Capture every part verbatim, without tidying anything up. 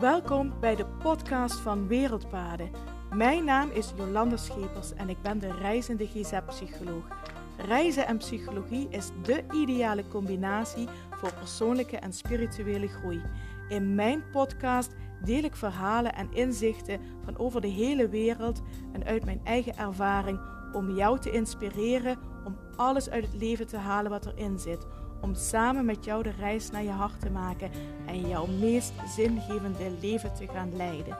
Welkom bij de podcast van Wereldpaden. Mijn naam is Jolanda Schepers en ik ben de reizende G Z-psycholoog. Reizen en psychologie is de ideale combinatie voor persoonlijke en spirituele groei. In mijn podcast deel ik verhalen en inzichten van over de hele wereld en uit mijn eigen ervaring om jou te inspireren om alles uit het leven te halen wat erin zit. Om samen met jou de reis naar je hart te maken en jouw meest zingevende leven te gaan leiden.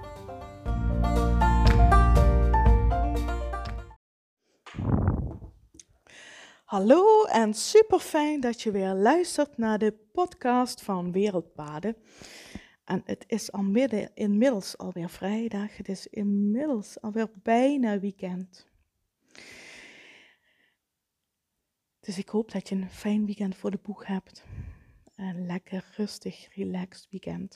Hallo en super fijn dat je weer luistert naar de podcast van Wereldpaden. En het is al midden, inmiddels alweer vrijdag, het is inmiddels alweer bijna weekend. Dus ik hoop dat je een fijn weekend voor de boeg hebt. Een lekker rustig, relaxed weekend.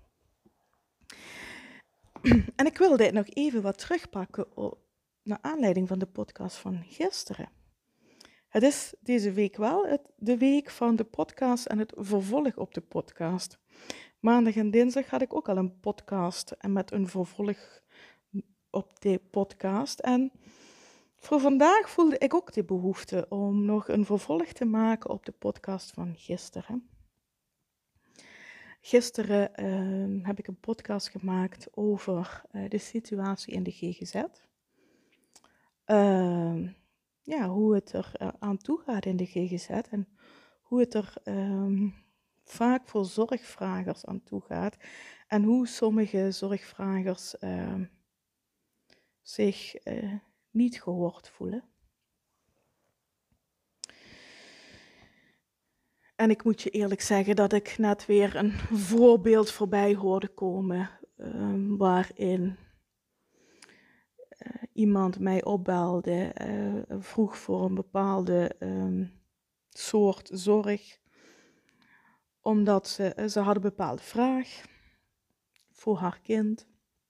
En ik wil dit nog even wat terugpakken op, naar aanleiding van de podcast van gisteren. Het is deze week wel het, de week van de podcast en het vervolg op de podcast. Maandag en dinsdag had ik ook al een podcast en met een vervolg op de podcast. En voor vandaag voelde ik ook de behoefte om nog een vervolg te maken op de podcast van gisteren. Gisteren uh, heb ik een podcast gemaakt over uh, de situatie in de G G Z. Uh, ja, hoe het er uh, aan toe gaat in de G G Z en hoe het er uh, vaak voor zorgvragers aan toe gaat. En hoe sommige zorgvragers uh, zich uh, niet gehoord voelen. En ik moet je eerlijk zeggen dat ik net weer een voorbeeld voorbij hoorde komen, um, waarin uh, iemand mij opbelde, uh, vroeg voor een bepaalde um, soort zorg, omdat ze, uh, ze had een bepaalde vraag voor haar kind.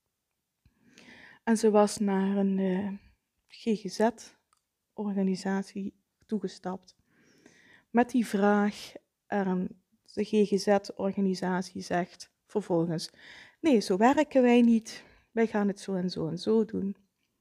En ze was naar een uh, G G Z-organisatie toegestapt met die vraag. En de G G Z-organisatie zegt vervolgens: nee, zo werken wij niet. Wij gaan het zo en zo en zo doen.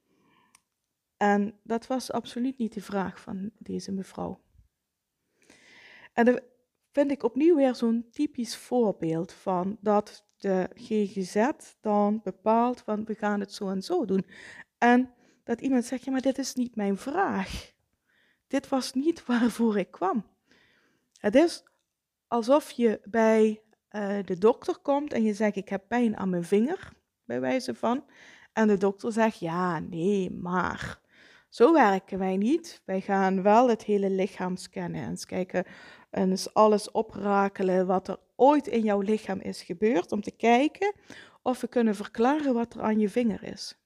En dat was absoluut niet de vraag van deze mevrouw. En dat vind ik opnieuw weer zo'n typisch voorbeeld van dat de G G Z dan bepaalt van we gaan het zo en zo doen. En dat iemand zegt, ja, maar dit is niet mijn vraag. Dit was niet waarvoor ik kwam. Het is alsof je bij uh, de dokter komt en je zegt, ik heb pijn aan mijn vinger, bij wijze van. En de dokter zegt, ja, nee, maar zo werken wij niet. Wij gaan wel het hele lichaam scannen en eens kijken en eens alles oprakelen wat er ooit in jouw lichaam is gebeurd, om te kijken of we kunnen verklaren wat er aan je vinger is.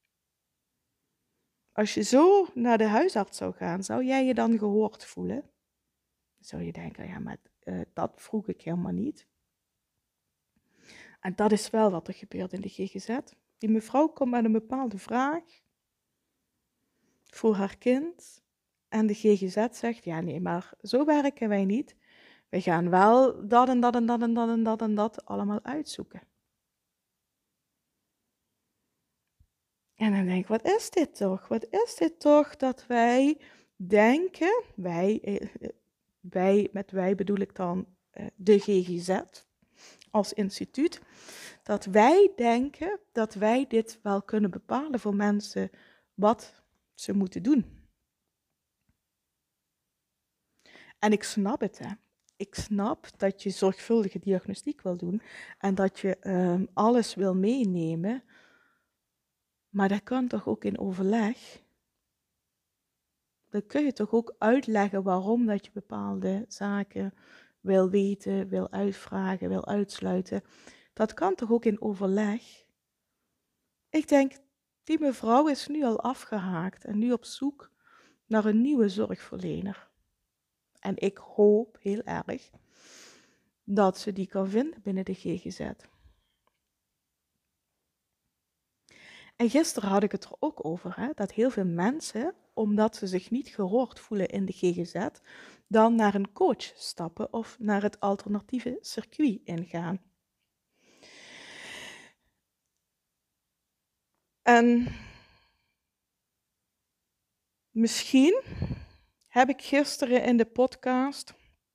Als je zo naar de huisarts zou gaan, zou jij je dan gehoord voelen? Dan zou je denken, ja, maar uh, dat vroeg ik helemaal niet. En dat is wel wat er gebeurt in de G G Z. Die mevrouw komt met een bepaalde vraag voor haar kind. En de G G Z zegt, ja nee, maar zo werken wij niet. We gaan wel dat en dat en dat en dat en dat en dat allemaal uitzoeken. En dan denk ik, wat is dit toch? Wat is dit toch dat wij denken, wij, wij met wij bedoel ik dan de G G Z als instituut, dat wij denken dat wij dit wel kunnen bepalen voor mensen wat ze moeten doen. En ik snap het, hè. Ik snap dat je zorgvuldige diagnostiek wil doen en dat je um, alles wil meenemen, maar dat kan toch ook in overleg? Dan kun je toch ook uitleggen waarom dat je bepaalde zaken wil weten, wil uitvragen, wil uitsluiten. Dat kan toch ook in overleg? Ik denk, die mevrouw is nu al afgehaakt en nu op zoek naar een nieuwe zorgverlener. En ik hoop heel erg dat ze die kan vinden binnen de G G Z. En gisteren had ik het er ook over, hè, dat heel veel mensen, omdat ze zich niet gehoord voelen in de G G Z, dan naar een coach stappen of naar het alternatieve circuit ingaan. En misschien heb ik gisteren in de podcast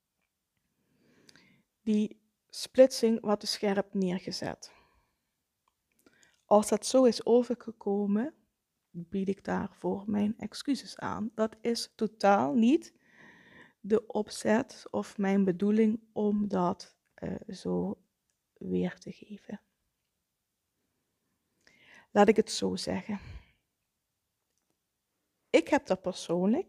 die splitsing wat te scherp neergezet. Als dat zo is overgekomen, bied ik daarvoor mijn excuses aan. Dat is totaal niet de opzet of mijn bedoeling om dat uh, zo weer te geven. Laat ik het zo zeggen. Ik heb daar persoonlijk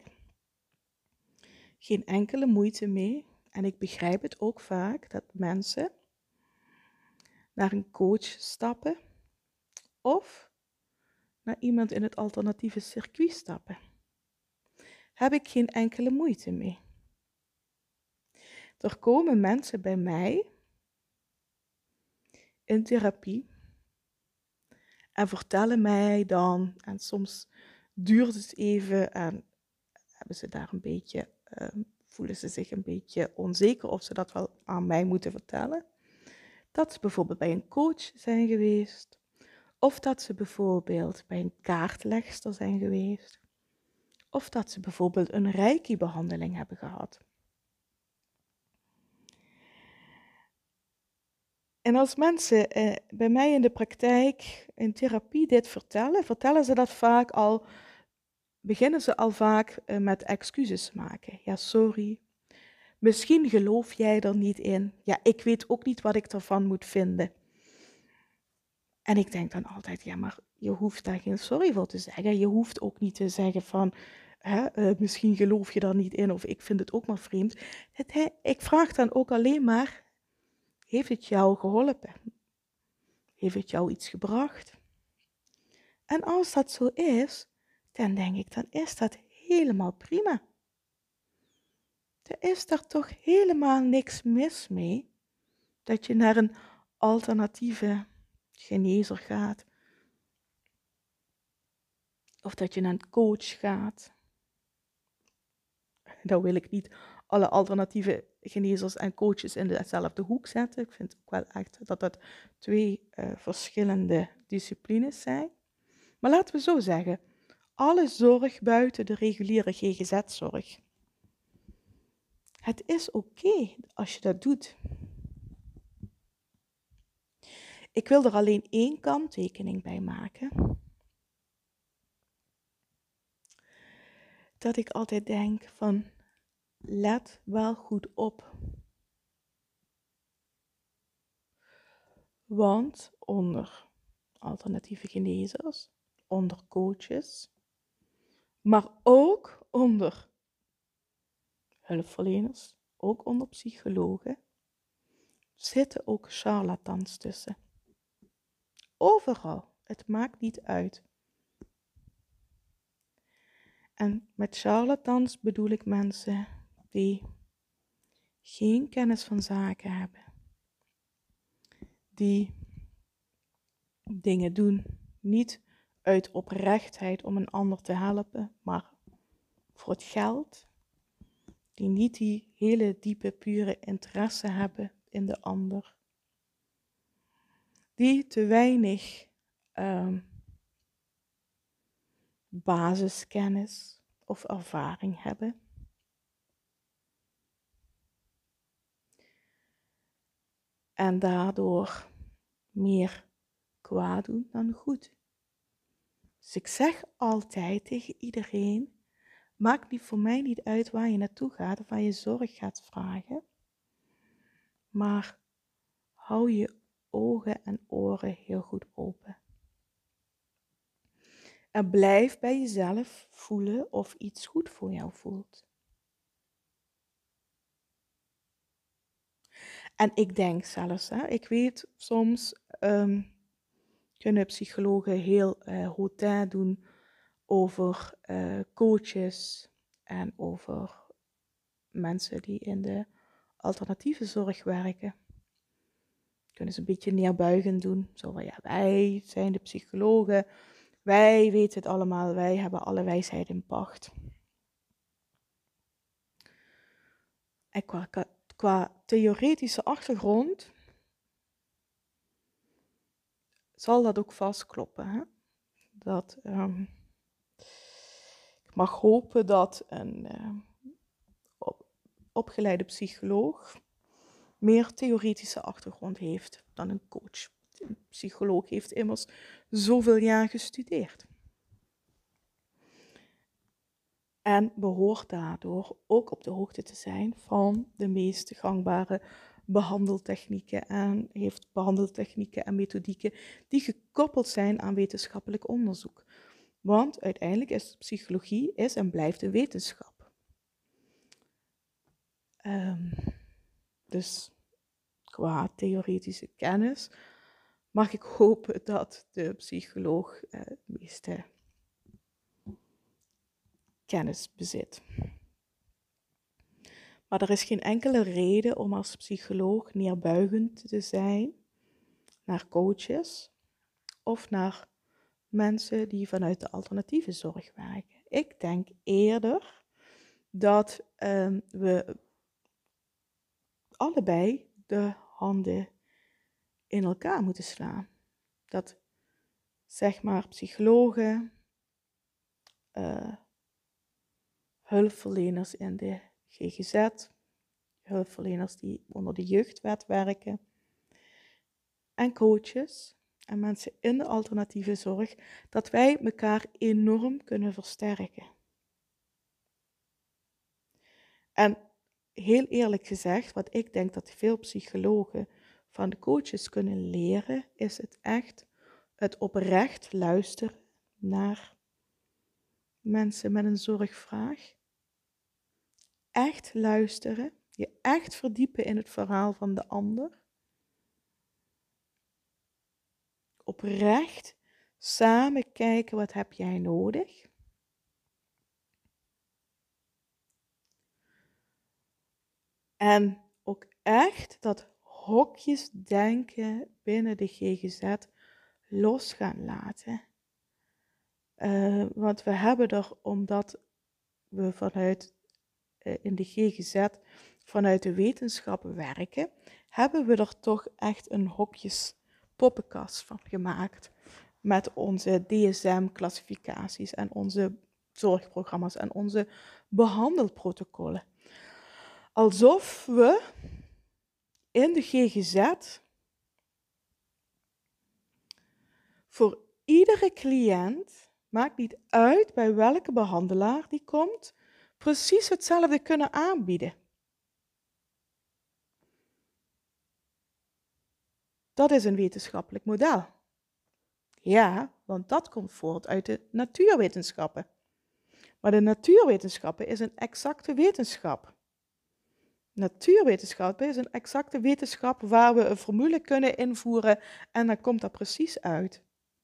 geen enkele moeite mee. En ik begrijp het ook vaak dat mensen naar een coach stappen of naar iemand in het alternatieve circuit stappen. Heb ik geen enkele moeite mee. Er komen mensen bij mij in therapie en vertellen mij dan, en soms duurt het even en hebben ze daar een beetje, uh, voelen ze zich een beetje onzeker of ze dat wel aan mij moeten vertellen. Dat ze bijvoorbeeld bij een coach zijn geweest, of dat ze bijvoorbeeld bij een kaartlegster zijn geweest, of dat ze bijvoorbeeld een reiki-behandeling hebben gehad. En als mensen eh, bij mij in de praktijk, in therapie dit vertellen, vertellen ze dat vaak al, beginnen ze al vaak eh, met excuses maken. Ja, sorry. Misschien geloof jij er niet in. Ja, ik weet ook niet wat ik ervan moet vinden. En ik denk dan altijd, ja, maar je hoeft daar geen sorry voor te zeggen. Je hoeft ook niet te zeggen van, hè, uh, misschien geloof je daar niet in of ik vind het ook maar vreemd. Het, hè, ik vraag dan ook alleen maar, heeft het jou geholpen? Heeft het jou iets gebracht? En als dat zo is, dan denk ik, dan is dat helemaal prima. Er is daar toch helemaal niks mis mee dat je naar een alternatieve genezer gaat. Of dat je naar een coach gaat. Nou wil ik niet alle alternatieve genezers en coaches in dezelfde hoek zetten. Ik vind ook wel echt dat dat twee uh, verschillende disciplines zijn. Maar laten we zo zeggen, alle zorg buiten de reguliere G G Z-zorg. Het is oké als je dat doet. Ik wil er alleen één kanttekening bij maken. Dat ik altijd denk van, let wel goed op. Want onder alternatieve genezers, onder coaches, maar ook onder hulpverleners, ook onder psychologen, zitten ook charlatans tussen. Overal, het maakt niet uit. En met charlatans bedoel ik mensen die geen kennis van zaken hebben. Die dingen doen, niet uit oprechtheid om een ander te helpen, maar voor het geld. Die niet die hele diepe, pure interesse hebben in de ander. Die te weinig um, basiskennis of ervaring hebben. En daardoor meer kwaad doen dan goed. Dus ik zeg altijd tegen iedereen, maakt niet voor mij niet uit waar je naartoe gaat of waar je zorg gaat vragen. Maar hou je ogen en oren heel goed open. En blijf bij jezelf voelen of iets goed voor jou voelt. En ik denk zelfs, hè, ik weet soms um, kunnen psychologen heel uh, hautain doen over uh, coaches en over mensen die in de alternatieve zorg werken. Kunnen ze een beetje neerbuigend doen. Zo van, ja, wij zijn de psychologen, wij weten het allemaal, wij hebben alle wijsheid in pacht. En qua, qua theoretische achtergrond zal dat ook vastkloppen. Hè? dat um, ik mag hopen dat een uh, op, opgeleide psycholoog meer theoretische achtergrond heeft dan een coach. Een psycholoog heeft immers zoveel jaar gestudeerd. En behoort daardoor ook op de hoogte te zijn van de meest gangbare behandeltechnieken en heeft behandeltechnieken en methodieken die gekoppeld zijn aan wetenschappelijk onderzoek. Want uiteindelijk is psychologie is en blijft een wetenschap. Um, dus qua theoretische kennis mag ik hopen dat de psycholoog uh, het meeste kennis bezit. Maar er is geen enkele reden om als psycholoog neerbuigend te zijn naar coaches of naar mensen die vanuit de alternatieve zorg werken. Ik denk eerder dat um, we allebei de handen in elkaar moeten slaan. Dat zeg maar psychologen, uh, hulpverleners in de G G Z, hulpverleners die onder de jeugdwet werken en coaches en mensen in de alternatieve zorg, dat wij elkaar enorm kunnen versterken. En heel eerlijk gezegd, wat ik denk dat veel psychologen van de coaches kunnen leren, is het echt het oprecht luisteren naar mensen met een zorgvraag. Echt luisteren, je echt verdiepen in het verhaal van de ander. Oprecht samen kijken, wat heb jij nodig? En ook echt dat hokjesdenken binnen de G G Z los gaan laten. Uh, want we hebben er, omdat we vanuit uh, in de G G Z vanuit de wetenschap werken, hebben we er toch echt een hokjes poppenkast van gemaakt. Met onze D S M-classificaties en onze zorgprogramma's en onze behandelprotocollen. Alsof we in de G G Z voor iedere cliënt, maakt niet uit bij welke behandelaar die komt, precies hetzelfde kunnen aanbieden. Dat is een wetenschappelijk model. Ja, want dat komt voort uit de natuurwetenschappen. Maar de natuurwetenschappen is een exacte wetenschap. Natuurwetenschappen is een exacte wetenschap waar we een formule kunnen invoeren en dan komt dat precies uit.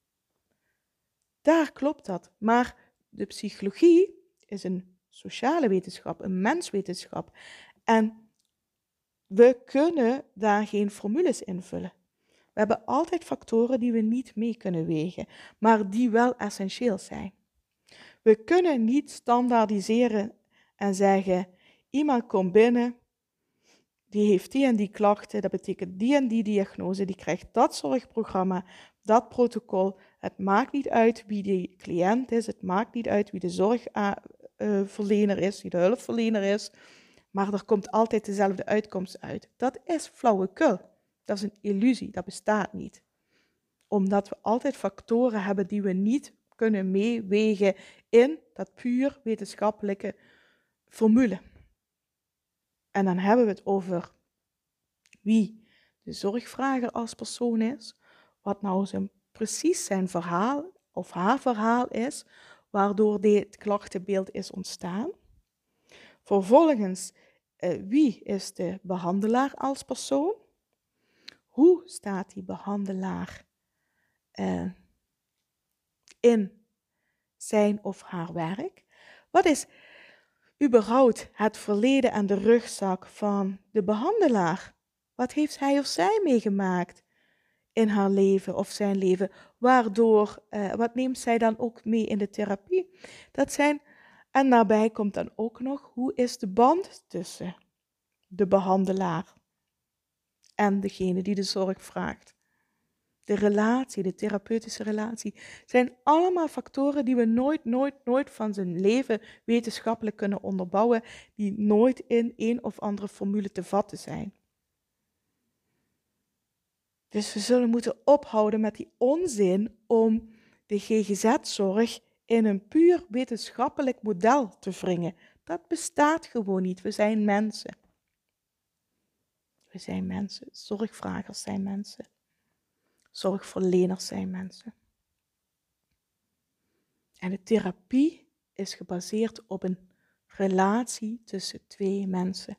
Daar klopt dat. Maar de psychologie is een sociale wetenschap, een menswetenschap. En we kunnen daar geen formules invullen. We hebben altijd factoren die we niet mee kunnen wegen, maar die wel essentieel zijn. We kunnen niet standaardiseren en zeggen, iemand komt binnen, die heeft die en die klachten, dat betekent die en die diagnose, die krijgt dat zorgprogramma, dat protocol. Het maakt niet uit wie die cliënt is, het maakt niet uit wie de zorgverlener is, wie de hulpverlener is, maar er komt altijd dezelfde uitkomst uit. Dat is flauwekul. Dat is een illusie, dat bestaat niet. Omdat we altijd factoren hebben die we niet kunnen meewegen in dat puur wetenschappelijke formule. En dan hebben we het over wie de zorgvrager als persoon is, wat nou zijn, precies zijn verhaal of haar verhaal is, waardoor dit klachtenbeeld is ontstaan. Vervolgens, uh, wie is de behandelaar als persoon? Hoe staat die behandelaar uh, in zijn of haar werk? Wat is überhaupt het verleden en de rugzak van de behandelaar? Wat heeft hij of zij meegemaakt in haar leven of zijn leven? Waardoor, uh, wat neemt zij dan ook mee in de therapie? Dat zijn, en daarbij komt dan ook nog, hoe is de band tussen de behandelaar en degene die de zorg vraagt? de relatie, de therapeutische relatie, zijn allemaal factoren die we nooit, nooit, nooit van zijn leven wetenschappelijk kunnen onderbouwen, die nooit in een of andere formule te vatten zijn. Dus we zullen moeten ophouden met die onzin om de G G Z-zorg in een puur wetenschappelijk model te wringen. Dat bestaat gewoon niet. We zijn mensen. We zijn mensen. Zorgvragers zijn mensen. Zorgverleners zijn mensen. En de therapie is gebaseerd op een relatie tussen twee mensen.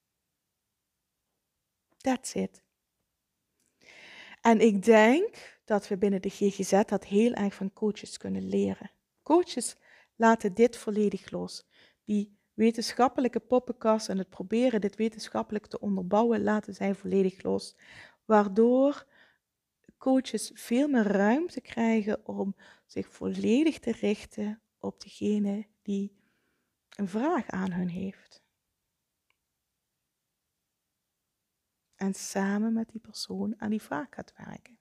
That's it. En ik denk dat we binnen de G G Z dat heel erg van coaches kunnen leren. Coaches laten dit volledig los. Die wetenschappelijke poppenkast en het proberen dit wetenschappelijk te onderbouwen, laten zij volledig los. Waardoor coaches veel meer ruimte krijgen om zich volledig te richten op degene die een vraag aan hun heeft. En samen met die persoon aan die vraag gaat werken.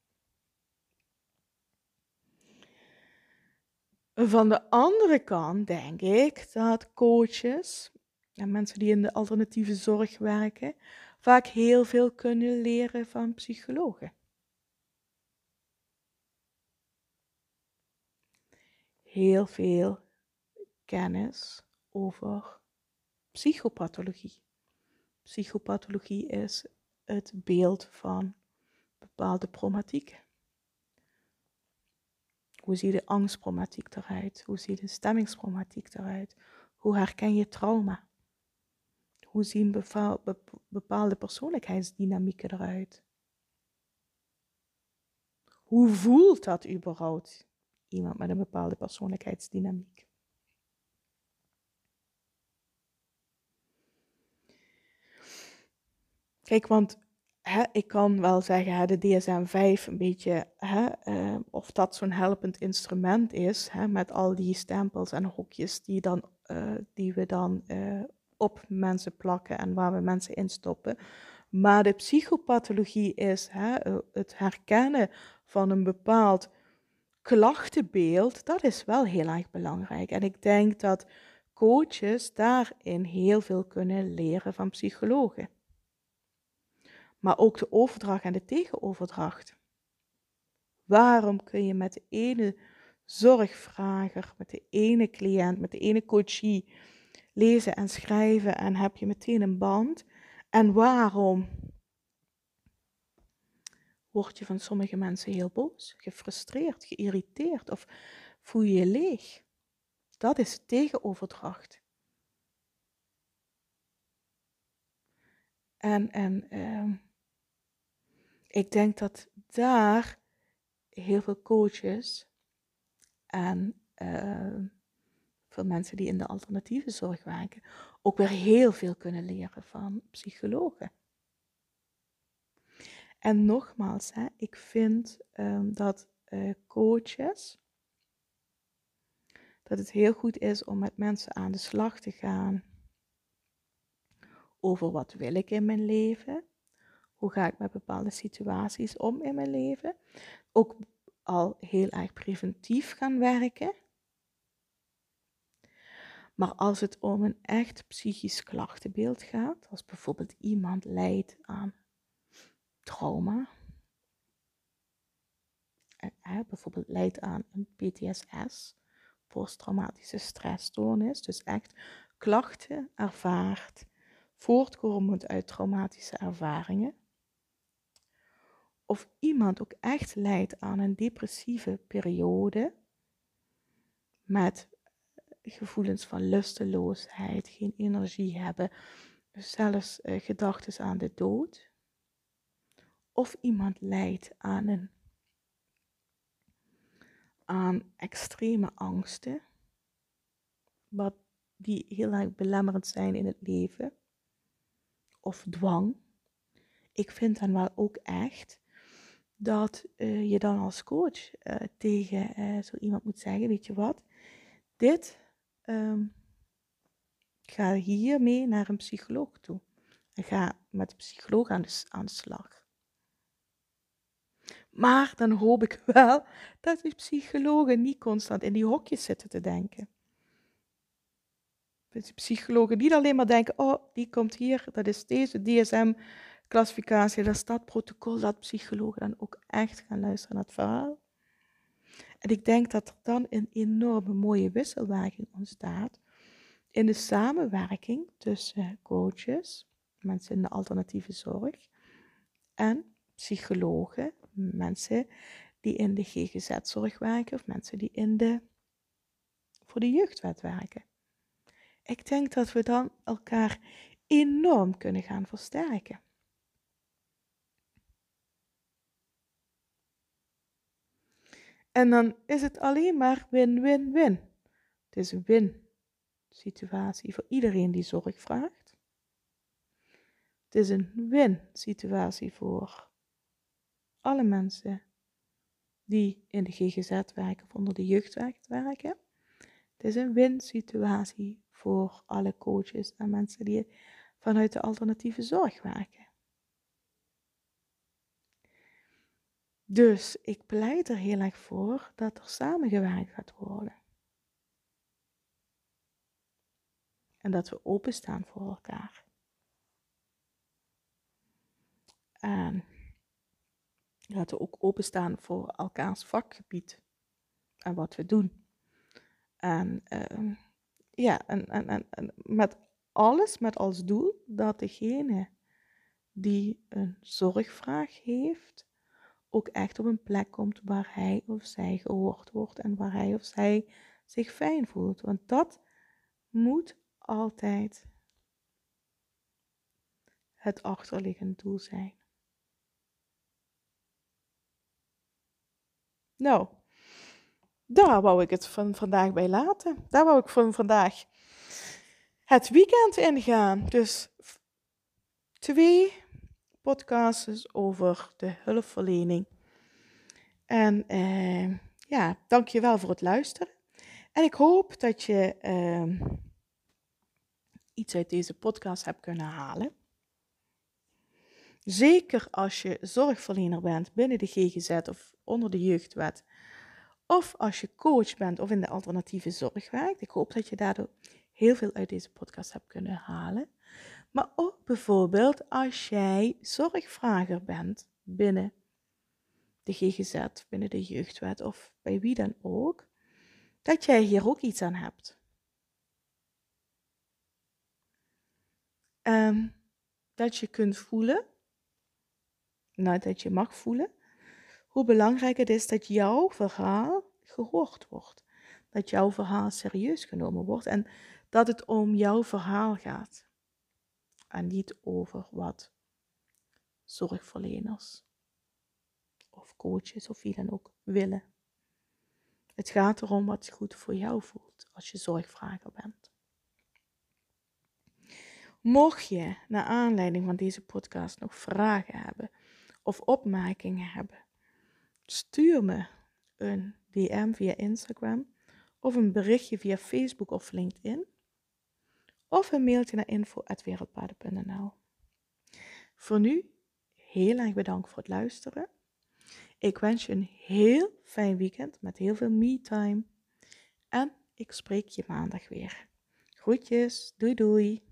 Van de andere kant denk ik dat coaches en mensen die in de alternatieve zorg werken, vaak heel veel kunnen leren van psychologen. Heel veel kennis over psychopathologie. Psychopathologie is het beeld van bepaalde problematieken. Hoe ziet de angstproblematiek eruit? Hoe ziet de stemmingsproblematiek eruit? Hoe herken je trauma? Hoe zien bepaalde persoonlijkheidsdynamieken eruit? Hoe voelt dat überhaupt? Iemand met een bepaalde persoonlijkheidsdynamiek. Kijk, want hè, ik kan wel zeggen, hè, de D S M vijf een beetje, hè, uh, of dat zo'n helpend instrument is, hè, met al die stempels en hokjes die, dan, uh, die we dan uh, op mensen plakken en waar we mensen in stoppen. Maar de psychopathologie is hè, het herkennen van een bepaald klachtenbeeld, dat is wel heel erg belangrijk. En ik denk dat coaches daarin heel veel kunnen leren van psychologen. Maar ook de overdracht en de tegenoverdracht. Waarom kun je met de ene zorgvrager, met de ene cliënt, met de ene coachie lezen en schrijven en heb je meteen een band? En waarom word je van sommige mensen heel boos, gefrustreerd, geïrriteerd of voel je je leeg? Dat is tegenoverdracht. En, en uh, ik denk dat daar heel veel coaches en uh, veel mensen die in de alternatieve zorg werken, ook weer heel veel kunnen leren van psychologen. En nogmaals, hè, ik vind um, dat uh, coaches, dat het heel goed is om met mensen aan de slag te gaan over wat wil ik in mijn leven, hoe ga ik met bepaalde situaties om in mijn leven, ook al heel erg preventief gaan werken. Maar als het om een echt psychisch klachtenbeeld gaat, als bijvoorbeeld iemand lijdt aan trauma, eh, bijvoorbeeld lijdt aan een P T S S, posttraumatische stressstoornis, dus echt klachten ervaart, voortkomend uit traumatische ervaringen, of iemand ook echt lijdt aan een depressieve periode, met gevoelens van lusteloosheid, geen energie hebben, zelfs uh, gedachten aan de dood. Of iemand lijdt aan, een, aan extreme angsten, wat die heel erg belemmerend zijn in het leven. Of dwang. Ik vind dan wel ook echt dat uh, je dan als coach uh, tegen uh, zo iemand moet zeggen, weet je wat, dit... Um, ga hiermee naar een psycholoog toe. En ga met de psycholoog aan de, aan de slag. Maar dan hoop ik wel dat die psychologen niet constant in die hokjes zitten te denken. Dat die psychologen niet alleen maar denken, oh, die komt hier, dat is deze D S M-classificatie, dat is dat protocol, dat psychologen dan ook echt gaan luisteren naar het verhaal. En ik denk dat er dan een enorme mooie wisselwerking ontstaat in de samenwerking tussen coaches, mensen in de alternatieve zorg, en psychologen, mensen die in de G G Z-zorg werken of mensen die in de, voor de jeugdwet werken. Ik denk dat we dan elkaar enorm kunnen gaan versterken. En dan is het alleen maar win-win-win. Het is een win-situatie voor iedereen die zorg vraagt. Het is een win-situatie voor alle mensen die in de G G Z werken of onder de jeugdwet werken. Het is een win-situatie voor alle coaches en mensen die vanuit de alternatieve zorg werken. Dus ik pleit er heel erg voor dat er samengewerkt gaat worden. En dat we openstaan voor elkaar. En dat we ook openstaan voor elkaars vakgebied. En wat we doen. En uh, ja, en, en, en, en met alles, met als doel dat degene die een zorgvraag heeft, ook echt op een plek komt waar hij of zij gehoord wordt en waar hij of zij zich fijn voelt. Want dat moet altijd het achterliggende doel zijn. Nou, daar wou ik het van vandaag bij laten. Daar wou ik van vandaag het weekend ingaan. Dus twee podcasts over de hulpverlening. En eh, ja, dank je wel voor het luisteren. En ik hoop dat je eh, iets uit deze podcast hebt kunnen halen. Zeker als je zorgverlener bent binnen de G G Z of onder de jeugdwet. Of als je coach bent of in de alternatieve zorg werkt. Ik hoop dat je daardoor heel veel uit deze podcast hebt kunnen halen. Maar ook bijvoorbeeld als jij zorgvrager bent binnen de G G Z, binnen de jeugdwet of bij wie dan ook. Dat jij hier ook iets aan hebt. En dat je kunt voelen, nou dat je mag voelen, hoe belangrijk het is dat jouw verhaal gehoord wordt. Dat jouw verhaal serieus genomen wordt en dat het om jouw verhaal gaat. En niet over wat zorgverleners of coaches of wie dan ook willen. Het gaat erom wat goed voor jou voelt als je zorgvrager bent. Mocht je naar aanleiding van deze podcast nog vragen hebben of opmerkingen hebben, stuur me een D M via Instagram of een berichtje via Facebook of LinkedIn of een mailtje naar info at wereldpaden punt n l. Voor nu, heel erg bedankt voor het luisteren. Ik wens je een heel fijn weekend met heel veel me-time en ik spreek je maandag weer. Groetjes, doei doei!